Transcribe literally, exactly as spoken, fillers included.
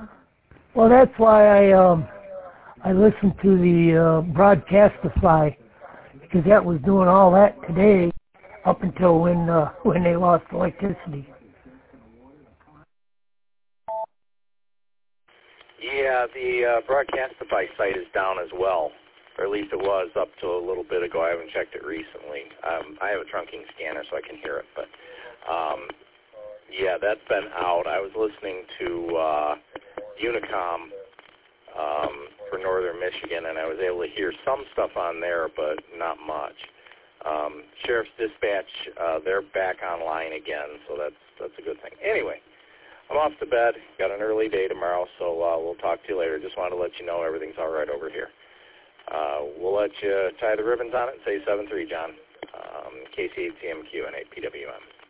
Well, that's why I um I listened to the uh, Broadcastify, because that was doing all that today up until when uh, when they lost electricity. Yeah, the uh, Broadcastify site is down as well, or at least it was up to a little bit ago. I haven't checked it recently. Um, I have a trunking scanner, so I can hear it. But um, yeah, that's been out. I was listening to uh, Unicom um, for Northern Michigan, and I was able to hear some stuff on there, but not much. Um, Sheriff's Dispatch, uh, they're back online again, so that's that's a good thing. Anyway, I'm off to bed. Got an early day tomorrow, so uh, we'll talk to you later. Just wanted to let you know everything's all right over here. Uh, we'll let you tie the ribbons on it and say seven three, John. Um, K C eight C M Q and eight P W M.